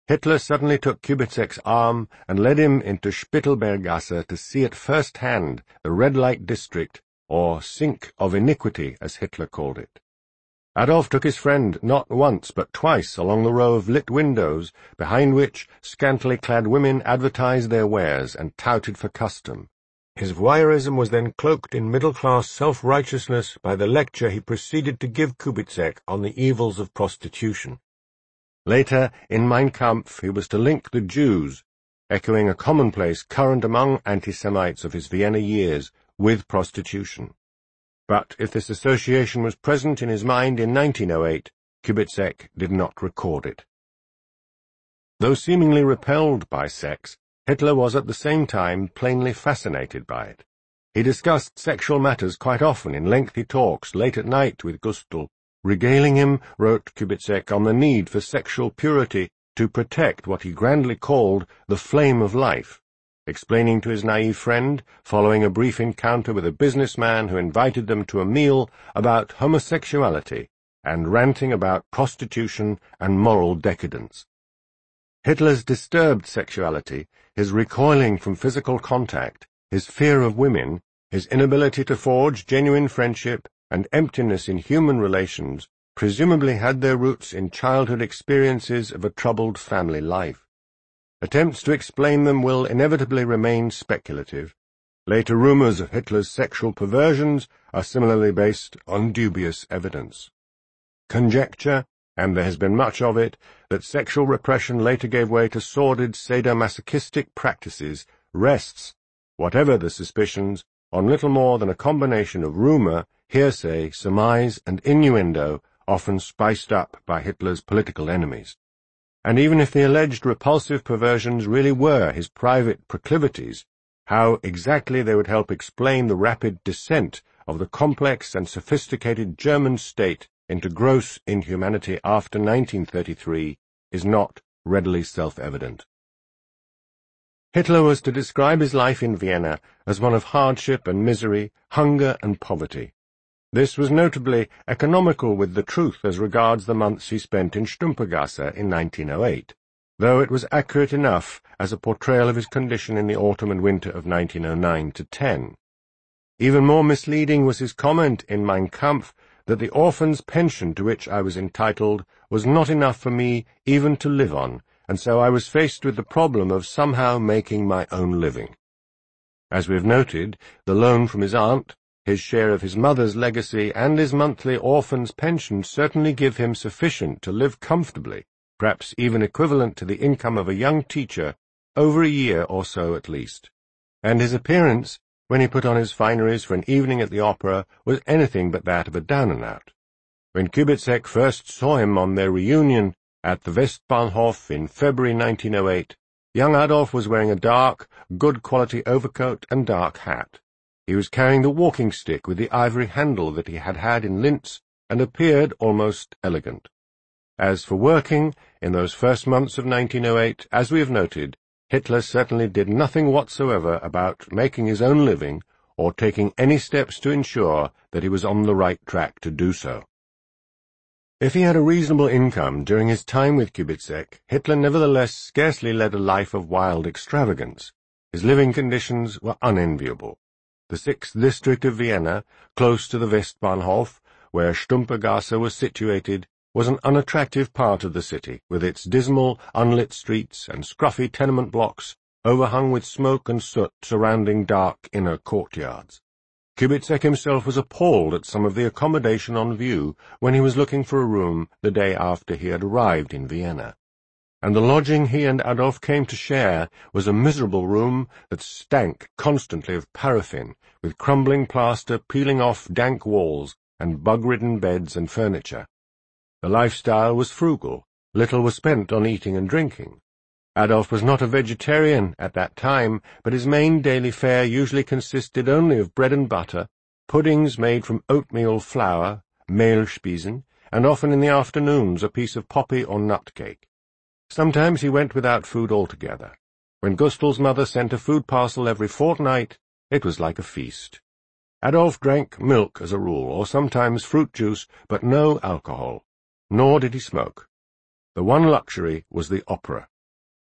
Hitler suddenly took Kubizek's arm and led him into Spittelberggasse to see at first hand the red light district, or sink of iniquity, as Hitler called it. Adolf took his friend not once but twice along the row of lit windows, behind which scantily clad women advertised their wares and touted for custom. His voyeurism was then cloaked in middle-class self-righteousness by the lecture he proceeded to give Kubizek on the evils of prostitution. Later, in Mein Kampf, he was to link the Jews, echoing a commonplace current among anti-Semites of his Vienna years, with prostitution. But if this association was present in his mind in 1908, Kubizek did not record it. Though seemingly repelled by sex, Hitler was at the same time plainly fascinated by it. He discussed sexual matters quite often in lengthy talks late at night with Gustl, regaling him, wrote Kubizek, on the need for sexual purity to protect what he grandly called the flame of life, explaining to his naive friend, following a brief encounter with a businessman who invited them to a meal, about homosexuality and ranting about prostitution and moral decadence. Hitler's disturbed sexuality, his recoiling from physical contact, his fear of women, his inability to forge genuine friendship, and emptiness in human relations presumably had their roots in childhood experiences of a troubled family life. Attempts to explain them will inevitably remain speculative. Later rumors of Hitler's sexual perversions are similarly based on dubious evidence. Conjecture, and there has been much of it, that sexual repression later gave way to sordid sadomasochistic practices rests, whatever the suspicions, on little more than a combination of rumor, hearsay, surmise, and innuendo, often spiced up by Hitler's political enemies. And even if the alleged repulsive perversions really were his private proclivities, how exactly they would help explain the rapid descent of the complex and sophisticated German state into gross inhumanity after 1933 is not readily self-evident. Hitler was to describe his life in Vienna as one of hardship and misery, hunger and poverty. This was notably economical with the truth as regards the months he spent in Stumpergasse in 1908, though it was accurate enough as a portrayal of his condition in the autumn and winter of 1909-10. Even more misleading was his comment in Mein Kampf that the orphan's pension to which I was entitled was not enough for me even to live on, and so I was faced with the problem of somehow making my own living. As we have noted, the loan from his aunt, his share of his mother's legacy, and his monthly orphan's pension certainly give him sufficient to live comfortably, perhaps even equivalent to the income of a young teacher, over a year or so at least. And his appearance, when he put on his fineries for an evening at the opera, was anything but that of a down-and-out. When Kubizek first saw him on their reunion at the Westbahnhof in February 1908, young Adolf was wearing a dark, good-quality overcoat and dark hat. He was carrying the walking stick with the ivory handle that he had had in Linz, and appeared almost elegant. As for working, in those first months of 1908, as we have noted, Hitler certainly did nothing whatsoever about making his own living, or taking any steps to ensure that he was on the right track to do so. If he had a reasonable income during his time with Kubizek, Hitler nevertheless scarcely led a life of wild extravagance. His living conditions were unenviable. The 6th district of Vienna, close to the Westbahnhof, where Stumpergasse was situated, was an unattractive part of the city, with its dismal, unlit streets and scruffy tenement blocks, overhung with smoke and soot surrounding dark inner courtyards. Kubizek himself was appalled at some of the accommodation on view when he was looking for a room the day after he had arrived in Vienna. And the lodging he and Adolf came to share was a miserable room that stank constantly of paraffin, with crumbling plaster peeling off dank walls and bug-ridden beds and furniture. The lifestyle was frugal. Little was spent on eating and drinking. Adolf was not a vegetarian at that time, but his main daily fare usually consisted only of bread and butter, puddings made from oatmeal flour, Mehlspießen, and often in the afternoons a piece of poppy or nut cake. Sometimes he went without food altogether. When Gustel's mother sent a food parcel every fortnight, it was like a feast. Adolf drank milk as a rule, or sometimes fruit juice, but no alcohol. Nor did he smoke. The one luxury was the opera.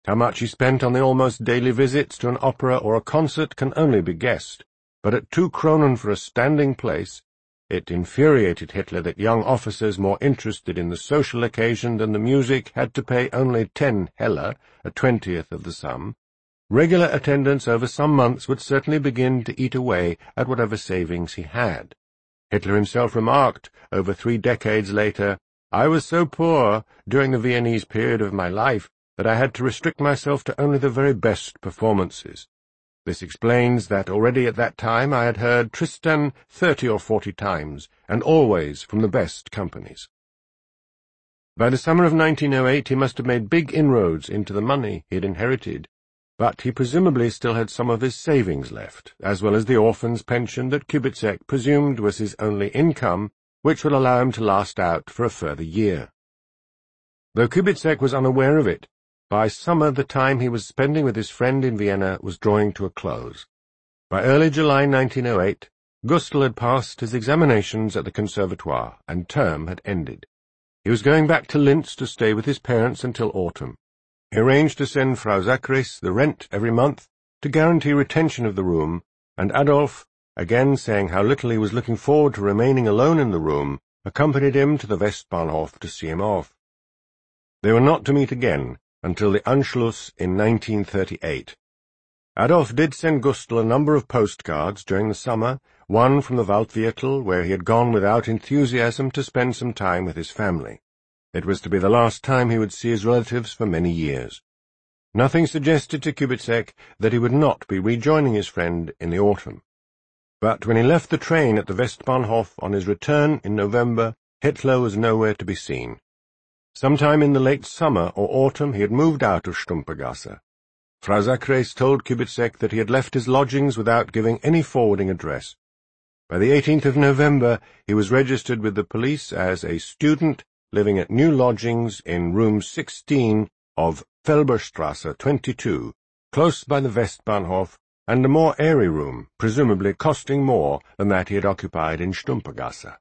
How much he spent on the almost daily visits to an opera or a concert can only be guessed, but at 2 Kronen for a standing place, it infuriated Hitler that young officers more interested in the social occasion than the music had to pay only 10 Heller, a 20th of the sum. Regular attendance over some months would certainly begin to eat away at whatever savings he had. Hitler himself remarked, over 3 decades later, "I was so poor during the Viennese period of my life that I had to restrict myself to only the very best performances." This explains that already at that time I had heard Tristan 30 or 40 times, and always from the best companies. By the summer of 1908 he must have made big inroads into the money he had inherited, but he presumably still had some of his savings left, as well as the orphan's pension that Kubizek presumed was his only income, which would allow him to last out for a further year. Though Kubizek was unaware of it, by summer the time he was spending with his friend in Vienna was drawing to a close. By early July 1908, Gustl had passed his examinations at the Conservatoire, and term had ended. He was going back to Linz to stay with his parents until autumn. He arranged to send Frau Zachris the rent every month to guarantee retention of the room, and Adolf, again saying how little he was looking forward to remaining alone in the room, accompanied him to the Westbahnhof to see him off. They were not to meet again until the Anschluss in 1938. Adolf did send Gustl a number of postcards during the summer, one from the Waldviertel, where he had gone without enthusiasm to spend some time with his family. It was to be the last time he would see his relatives for many years. Nothing suggested to Kubizek that he would not be rejoining his friend in the autumn. But when he left the train at the Westbahnhof on his return in November, Hitler was nowhere to be seen. Sometime in the late summer or autumn he had moved out of Stumpergasse. Frau Zachris told Kubizek that he had left his lodgings without giving any forwarding address. By the 18th of November he was registered with the police as a student living at new lodgings in room 16 of Felberstrasse 22, close by the Westbahnhof, and a more airy room, presumably costing more than that he had occupied in Stumpergasse.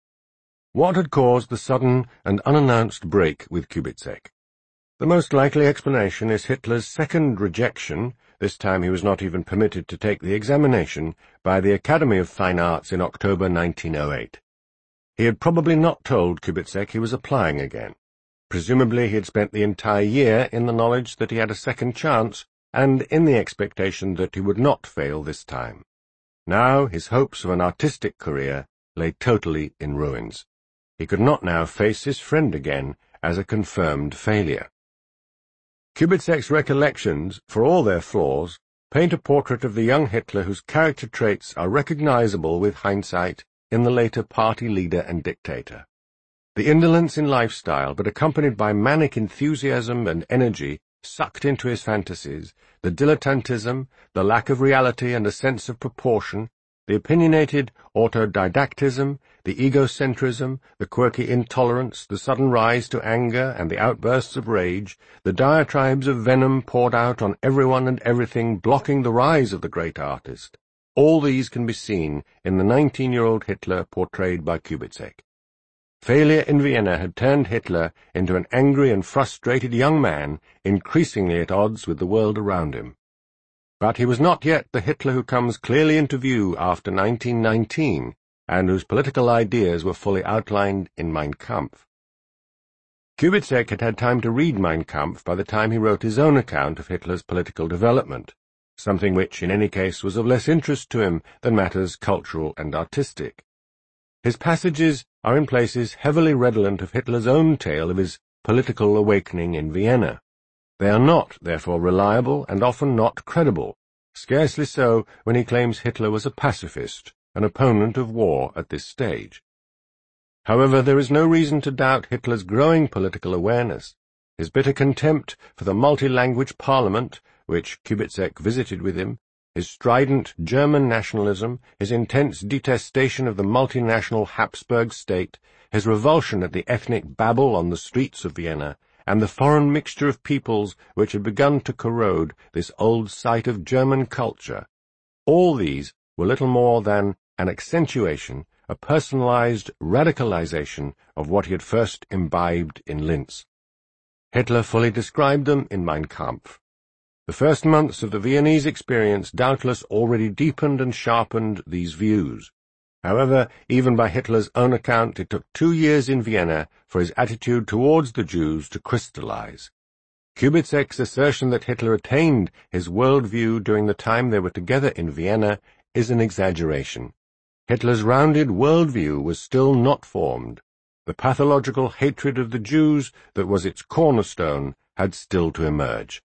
What had caused the sudden and unannounced break with Kubizek? The most likely explanation is Hitler's second rejection, this time he was not even permitted to take the examination, by the Academy of Fine Arts in October 1908. He had probably not told Kubizek he was applying again. Presumably he had spent the entire year in the knowledge that he had a second chance, and in the expectation that he would not fail this time. Now his hopes of an artistic career lay totally in ruins. He could not now face his friend again as a confirmed failure. Kubizek's recollections, for all their flaws, paint a portrait of the young Hitler whose character traits are recognizable with hindsight in the later party leader and dictator. The indolence in lifestyle, but accompanied by manic enthusiasm and energy, sucked into his fantasies, the dilettantism, the lack of reality and a sense of proportion, the opinionated autodidactism, the egocentrism, the quirky intolerance, the sudden rise to anger and the outbursts of rage, the diatribes of venom poured out on everyone and everything, blocking the rise of the great artist. All these can be seen in the 19-year-old Hitler portrayed by Kubizek. Failure in Vienna had turned Hitler into an angry and frustrated young man, increasingly at odds with the world around him. But he was not yet the Hitler who comes clearly into view after 1919, and whose political ideas were fully outlined in Mein Kampf. Kubizek had had time to read Mein Kampf by the time he wrote his own account of Hitler's political development, something which, in any case, was of less interest to him than matters cultural and artistic. His passages are in places heavily redolent of Hitler's own tale of his political awakening in Vienna. They are not, therefore, reliable and often not credible, scarcely so when he claims Hitler was a pacifist, an opponent of war at this stage. However, there is no reason to doubt Hitler's growing political awareness, his bitter contempt for the multi-language parliament, which Kubizek visited with him, his strident German nationalism, his intense detestation of the multinational Habsburg state, his revulsion at the ethnic babble on the streets of Vienna, and the foreign mixture of peoples which had begun to corrode this old site of German culture. All these were little more than an accentuation, a personalized radicalization of what he had first imbibed in Linz. Hitler fully described them in Mein Kampf. The first months of the Viennese experience doubtless already deepened and sharpened these views. However, even by Hitler's own account, it took 2 years in Vienna for his attitude towards the Jews to crystallize. Kubitzek's assertion that Hitler attained his worldview during the time they were together in Vienna is an exaggeration. Hitler's rounded worldview was still not formed. The pathological hatred of the Jews that was its cornerstone had still to emerge.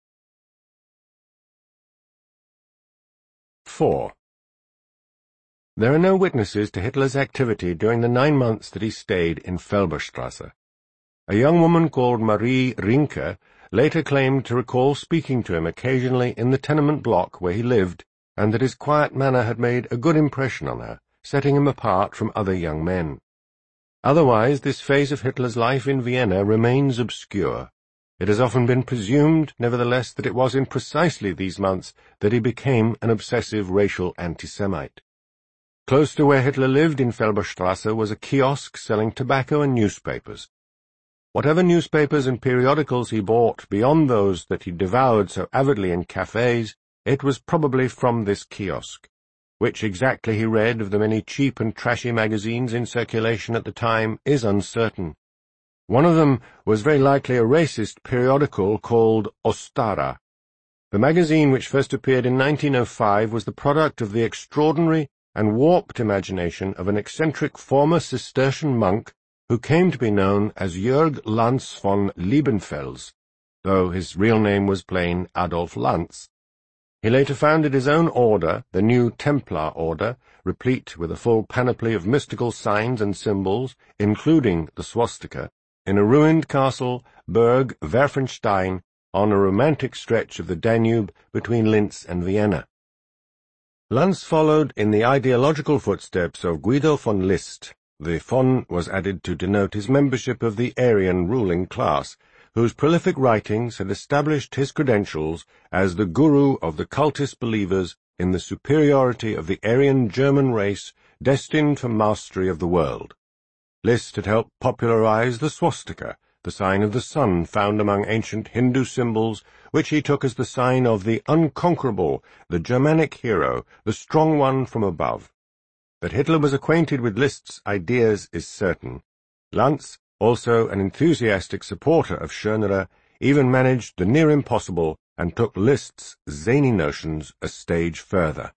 4. There are no witnesses to Hitler's activity during the 9 months that he stayed in Felberstrasse. A young woman called Marie Rinke later claimed to recall speaking to him occasionally in the tenement block where he lived, and that his quiet manner had made a good impression on her, setting him apart from other young men. Otherwise, this phase of Hitler's life in Vienna remains obscure. It has often been presumed, nevertheless, that it was in precisely these months that he became an obsessive racial anti-Semite. Close to where Hitler lived in Felberstrasse was a kiosk selling tobacco and newspapers. Whatever newspapers and periodicals he bought beyond those that he devoured so avidly in cafes, it was probably from this kiosk. Which exactly he read of the many cheap and trashy magazines in circulation at the time is uncertain. One of them was very likely a racist periodical called Ostara. The magazine, which first appeared in 1905, was the product of the extraordinary and warped imagination of an eccentric former Cistercian monk who came to be known as Jörg Lanz von Liebenfels, though his real name was plain Adolf Lanz. He later founded his own order, the New Templar Order, replete with a full panoply of mystical signs and symbols, including the swastika, in a ruined castle, Berg Werfenstein, on a romantic stretch of the Danube between Linz and Vienna. Lanz followed in the ideological footsteps of Guido von List. The von was added to denote his membership of the Aryan ruling class, whose prolific writings had established his credentials as the guru of the cultist believers in the superiority of the Aryan German race destined for mastery of the world. List had helped popularize the swastika, the sign of the sun found among ancient Hindu symbols, which he took as the sign of the unconquerable, the Germanic hero, the strong one from above. That Hitler was acquainted with List's ideas is certain. Lanz, also an enthusiastic supporter of Schönerer, even managed the near impossible and took List's zany notions a stage further.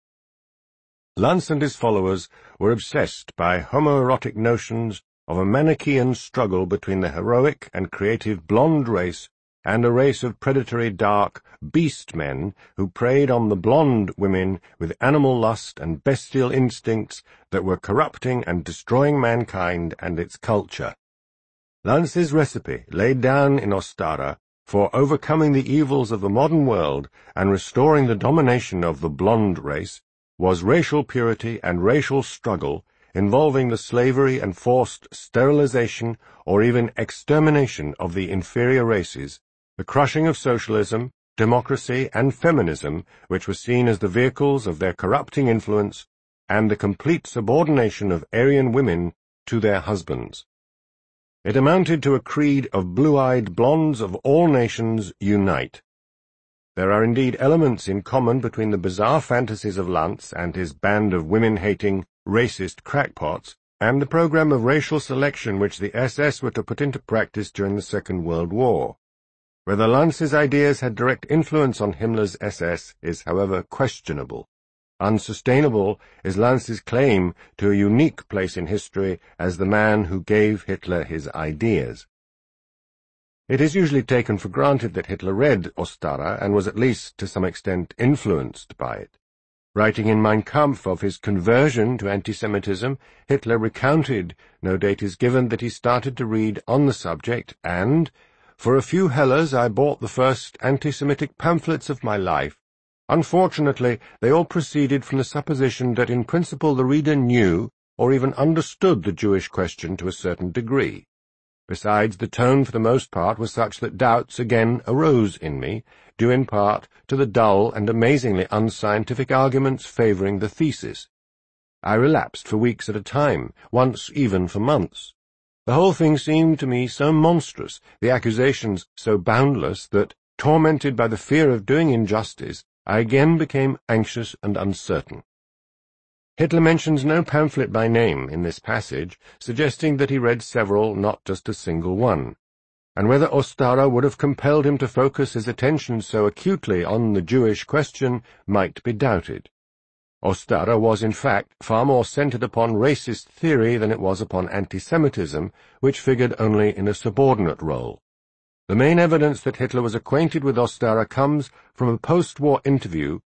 Lanz and his followers were obsessed by homoerotic notions of a Manichaean struggle between the heroic and creative blonde race and a race of predatory dark beast men who preyed on the blonde women with animal lust and bestial instincts that were corrupting and destroying mankind and its culture. Lanz's recipe, laid down in Ostara, for overcoming the evils of the modern world and restoring the domination of the blonde race, was racial purity and racial struggle involving the slavery and forced sterilization or even extermination of the inferior races, the crushing of socialism, democracy, and feminism, which were seen as the vehicles of their corrupting influence, and the complete subordination of Aryan women to their husbands. It amounted to a creed of blue-eyed blondes of all nations unite. There are indeed elements in common between the bizarre fantasies of Lanz and his band of women-hating, racist crackpots, and the program of racial selection which the SS were to put into practice during the Second World War. Whether Lanz's ideas had direct influence on Himmler's SS is, however, questionable. Unsustainable is Lanz's claim to a unique place in history as the man who gave Hitler his ideas. It is usually taken for granted that Hitler read Ostara and was at least to some extent influenced by it. Writing in Mein Kampf of his conversion to anti-Semitism, Hitler recounted, no date is given, that he started to read on the subject and, "For a few hellers I bought the first anti-Semitic pamphlets of my life. Unfortunately, they all proceeded from the supposition that in principle the reader knew or even understood the Jewish question to a certain degree. Besides, the tone for the most part was such that doubts again arose in me, due in part to the dull and amazingly unscientific arguments favoring the thesis. I relapsed for weeks at a time, once even for months. The whole thing seemed to me so monstrous, the accusations so boundless, that, tormented by the fear of doing injustice, I again became anxious and uncertain. Hitler mentions no pamphlet by name in this passage, suggesting that he read several, not just a single one, and whether Ostara would have compelled him to focus his attention so acutely on the Jewish question might be doubted. Ostara was, in fact, far more centered upon racist theory than it was upon anti-Semitism, which figured only in a subordinate role. The main evidence that Hitler was acquainted with Ostara comes from a post-war interview